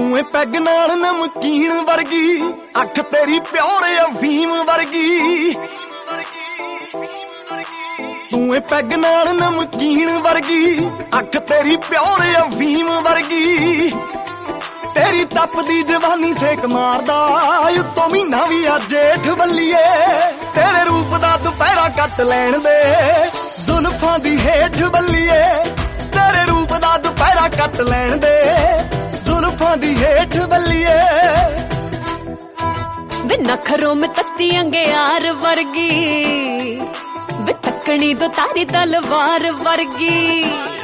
ਤੂੰ ਏ ਪੈਗ ਨਾਲ ਨਮਕੀਨ ਵਰਗੀ, ਅੱਖ ਤੇਰੀ ਪਿਓਰ ਅਫੀਮ ਵਰਗੀ। ਤੂੰ ਏ ਪੈਗ ਨਾਲ ਨਮਕੀਨ ਵਰਗੀ, ਅੱਖ ਤੇਰੀ ਪਿਓਰ ਅਫੀਮ ਵਰਗੀ। ਤੇਰੀ ਤਪਦੀ ਜਵਾਨੀ ਸੇਕ ਮਾਰਦਾ, ਉੱਤੋਂ ਮਹੀਨਾ ਵੀ ਆ ਜੇਠ ਬੱਲੀਏ। ਤੇਰੇ ਰੂਪ ਦਾ ਦੁਪਹਿਰਾ ਕੱਟ ਲੈਣ ਦੇ, ਜ਼ੁਲਫਾਂ ਦੀ ਹੇਠ ਬੱਲੀਏ। ਤੇਰੇ ਰੂਪ ਦਾ ਦੁਪਹਿਰਾ ਕੱਟ ਲੈਣ ਦੇ, ਜ਼ੁਲਫਾਂ ਦੀ ਹੇਠ ਬੱਲੀਏ। ਵੇ ਨਖਰੋਂ ਮੈਂ ਤੱਤੀ ਅੰਗਿਆਰ ਵਰਗੀ, ਵੇ ਤੱਕਣੀ ਦੋ ਤਾਰੀ ਤਲਵਾਰ ਵਰਗੀ।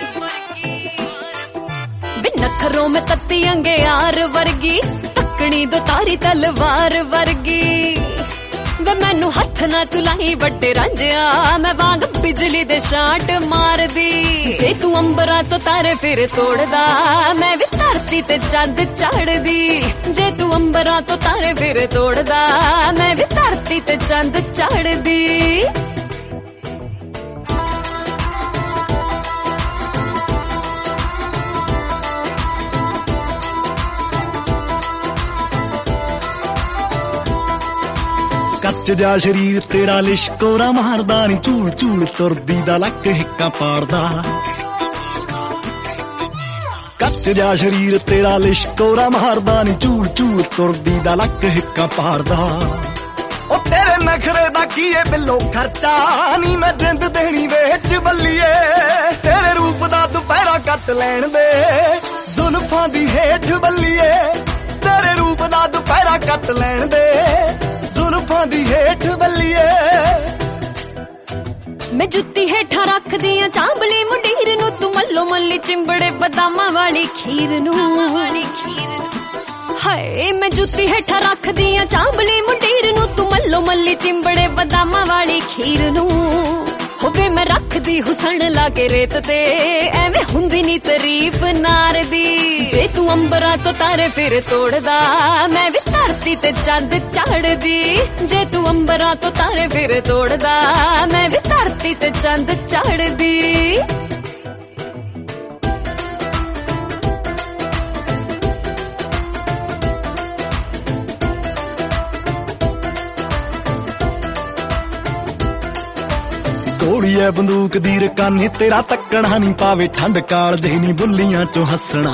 ਵੇ ਨਖਰੋਂ ਮੈਂ ਤੱਤੀ ਅੰਗਿਆਰ ਵਰਗੀ, ਤੱਕਣੀ ਦੋ ਤਾਰੀ ਤਲਵਾਰ ਵਰਗੀ। ਵੇ ਮੈਨੂੰ ਹੱਥ ਨਾ ਤੁਲਾਈ ਵੱਡੇ ਰਾਂਝਿਆ, ਮੈਂ ਵਾਂਗ ਬਿਜਲੀ ਦੇ ਸ਼ਾਟ ਮਾਰਦੀ। ਜੇ ਤੂੰ ਅੰਬਰਾਂ ਤੋਂ ਤਾਰੇ ਫਿਰ ਤੋੜਦਾ, ਮੈਂ ਵੀ ਧਰਤੀ ਤੇ ਚੰਦ ਚਾੜਦੀ। ਜੇ ਤੂੰ ਅੰਬਰਾਂ ਤੋਂ ਤਾਰੇ ਫਿਰ ਤੋੜਦਾ, ਮੈਂ ਵੀ ਧਰਤੀ ਤੇ ਚੰਦ ਚਾੜਦੀ। ਕੱਚ ਜਾ ਸ਼ਰੀਰ ਤੇਰਾ ਲਿਸ਼ਕੋਰਾ ਮਾਰਦਾ ਨੀ, ਝੂਲ ਝੂਲ ਤੁਰਦੀ ਦਾ ਲੱਕ ਹਿੱਕਾਂ ਪਾੜਦਾ। ਕੱਚ ਜਾ ਸ਼ਰੀਰ ਤੇਰਾ ਲਿਸ਼ਕੋਰਾ ਮਾਰਦਾ ਨੀ, ਝੂਲ ਝੂਲ ਤੁਰਦੀ ਦਾ ਲੱਕ ਹਿੱਕਾਂ ਪਾੜਦਾ। ਉਹ ਤੇਰੇ ਨਖਰੇ ਦਾ ਕੀ ਏ ਬਿੱਲੋ ਖਰਚਾ, ਨੀ ਮੈਂ ਜਿੰਦ ਦੇਣੀ ਵੇਚ ਬੱਲੀਏ। ਤੇਰੇ ਰੂਪ ਦਾ ਦੁਪਹਿਰਾ ਕੱਟ ਲੈਣ ਦੇ, ਜ਼ੁਲਫਾਂ ਦੀ ਹੇਠ ਬੱਲੀਏ। ਤੇਰੇ ਰੂਪ ਦਾ ਦੁਪਹਿਰਾ ਕੱਟ ਲੈਣ ਦੇ, ਜ਼ੁਲਫਾਂ ਦੀ ਹੇਠ ਬੱਲੀਏ। ਮੈਂ ਜੁੱਤੀ ਹੇਠਾਂ ਰੱਖਦੀ ਆ ਚਾਂਬਲੀ ਮੁੰਡੀਰ ਨੂੰ, ਤੂੰ ਮੱਲੋ ਮੱਲੀ ਚਿੰਬੜੇ ਬਦਾਮਾਂ ਵਾਲੀ ਖੀਰ ਨੂੰ। ਹਾਏ ਮੈਂ ਜੁੱਤੀ ਹੇਠਾਂ ਰੱਖਦੀ ਆ ਚਾਂਬਲੀ ਮੁੰਡੀਰ ਨੂੰ, ਤੂੰ ਮੱਲੋ ਮੱਲੀ ਚਿੰਬੜੇ ਬਦਾਮਾਂ ਵਾਲੀ ਖੀਰ ਨੂੰ। ਹੋਵੇ ਮੈਂ ਰੱਖਦੀ ਹੁਸਨ ਲਾਗੇ ਰੇਤ ਤੇ, ਐਵੇਂ ਹੁੰਦੀ ਨੀ ਤਾਰੀਫ ਨਾਰ ਦੀ। ਜੇ ਤੂੰ ਅੰਬਰਾਂ ਤੋਂ ਤਾਰੇ ਫਿਰ ਤੋੜਦਾ, ਮੈਂ ਵੀ ਧਰਤੀ ਤੇ ਚੰਦ ਚਾੜਦੀ। ਜੇ ਤੂੰ ਅੰਬਰਾਂ ਤੋਂ ਤਾਰੇ ਫਿਰ ਤੋੜਦਾ, ਮੈਂ ਵੀ ਧਰਤੀ ਤੇ ਚੰਦ ਚਾੜਦੀ। ਗੋਲੀ ਐ ਬੰਦੂਕ ਦੀ ਰਕਾਨੇ, ਤੇਰਾ ਤੱਕਣਾ ਨੀ ਪਾਵੇ ਠੰਡ ਕਾਲਜੇ ਨੀ ਬੁੱਲੀਆਂ ਚੋਂ ਹੱਸਣਾ।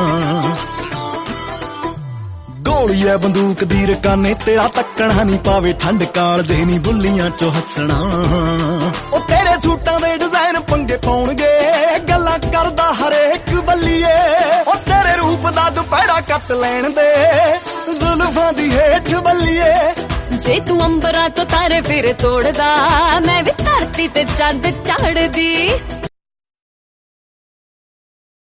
ਗੋਲੀ ਐ ਬੰਦੂਕ ਦੀ ਰਕਾਨੇ, ਤੇਰਾ ਤੱਕਣਾ ਨੀ ਪਾਵੇ ਠੰਡ ਕਾਲਜੇ ਨੀ ਬੁੱਲੀਆਂ ਚੋਂ ਹੱਸਣਾ। ਉਹ ਤੇਰੇ ਸੂਟਾਂ ਦੇ ਡਿਜ਼ਾਈਨ ਪੰਗੇ ਪਾਉਣਗੇ, ਗੱਲਾਂ ਕਰਦਾ ਹਰੇਕ ਬੱਲੀਏ। ਉਹ ਤੇਰੇ ਰੂਪ ਦਾ ਦੁਪਹਿਰਾ ਕੱਟ ਲੈਣ ਦੇ, ਜ਼ੁਲਫਾਂ ਦੀ ਹੇਠ ਬੱਲੀਏ। ਜੇ ਤੂੰ ਅੰਬਰਾਂ ਤੋਂ ਤਾਰੇ ਫਿਰ ਤੋੜਦਾ, ਮੈਂ ਵੀ ਧਰਤੀ ਤੇ ਚੰਦ ਚਾੜਦੀ।